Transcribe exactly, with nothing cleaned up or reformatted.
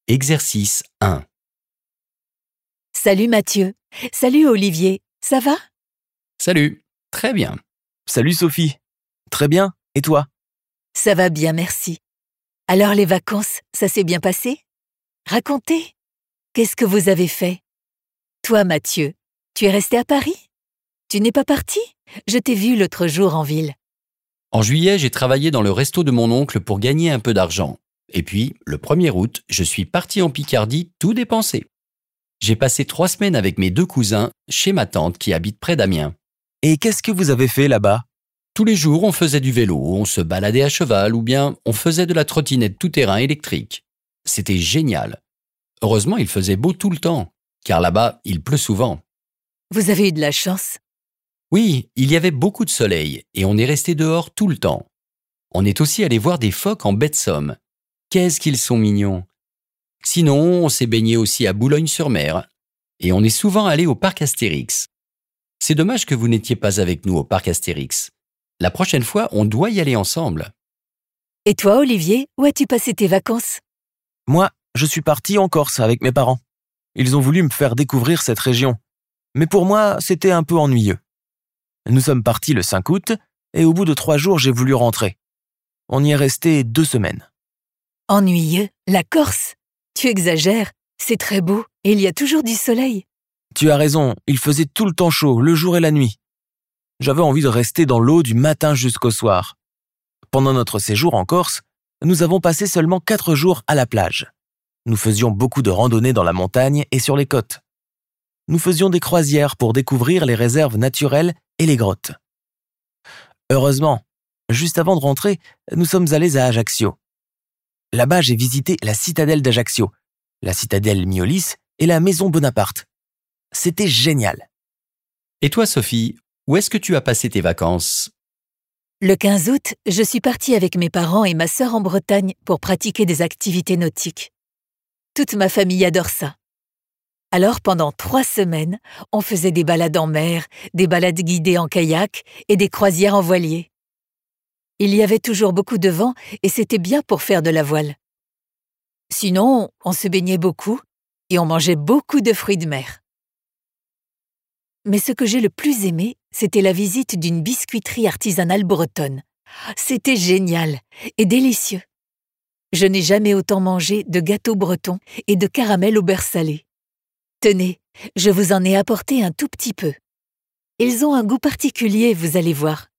Exercice un. Salut Mathieu. Salut Olivier. Ça va? Salut. Très bien. Salut Sophie. Très bien. Et toi? Ça va bien, merci. Alors les vacances, ça s'est bien passé? Racontez. Qu'est-ce que vous avez fait? Toi Mathieu, tu es resté à Paris? Tu n'es pas parti? Je t'ai vu l'autre jour en ville. En juillet, j'ai travaillé dans le resto de mon oncle pour gagner un peu d'argent. Et puis, le premier août, je suis parti en Picardie tout dépenser. J'ai passé trois semaines avec mes deux cousins chez ma tante qui habite près d'Amiens. Et qu'est-ce que vous avez fait là-bas? Tous les jours, on faisait du vélo, on se baladait à cheval ou bien on faisait de la trottinette tout-terrain électrique. C'était génial. Heureusement, il faisait beau tout le temps, car là-bas, il pleut souvent. Vous avez eu de la chance. Oui, il y avait beaucoup de soleil et on est resté dehors tout le temps. On est aussi allé voir des phoques en baie de Somme. Qu'est-ce qu'ils sont mignons! Sinon, on s'est baigné aussi à Boulogne-sur-Mer et on est souvent allé au parc Astérix. C'est dommage que vous n'étiez pas avec nous au parc Astérix. La prochaine fois, on doit y aller ensemble. Et toi Olivier, où as-tu passé tes vacances? Moi, je suis parti en Corse avec mes parents. Ils ont voulu me faire découvrir cette région. Mais pour moi, c'était un peu ennuyeux. Nous sommes partis le cinq août et au bout de trois jours, j'ai voulu rentrer. On y est resté deux semaines. Ennuyeux? La Corse? Tu exagères, c'est très beau et il y a toujours du soleil. Tu as raison, il faisait tout le temps chaud, le jour et la nuit. J'avais envie de rester dans l'eau du matin jusqu'au soir. Pendant notre séjour en Corse, nous avons passé seulement quatre jours à la plage. Nous faisions beaucoup de randonnées dans la montagne et sur les côtes. Nous faisions des croisières pour découvrir les réserves naturelles et les grottes. Heureusement, juste avant de rentrer, nous sommes allés à Ajaccio. Là-bas, j'ai visité la citadelle d'Ajaccio, la citadelle Miolis et la maison Bonaparte. C'était génial. Et toi, Sophie, où est-ce que tu as passé tes vacances? Le quinze août, je suis partie avec mes parents et ma sœur en Bretagne pour pratiquer des activités nautiques. Toute ma famille adore ça. Alors pendant trois semaines, on faisait des balades en mer, des balades guidées en kayak et des croisières en voilier. Il y avait toujours beaucoup de vent et c'était bien pour faire de la voile. Sinon, on se baignait beaucoup et on mangeait beaucoup de fruits de mer. Mais ce que j'ai le plus aimé, c'était la visite d'une biscuiterie artisanale bretonne. C'était génial et délicieux. Je n'ai jamais autant mangé de gâteaux bretons et de caramel au beurre salé. Tenez, je vous en ai apporté un tout petit peu. Ils ont un goût particulier, vous allez voir.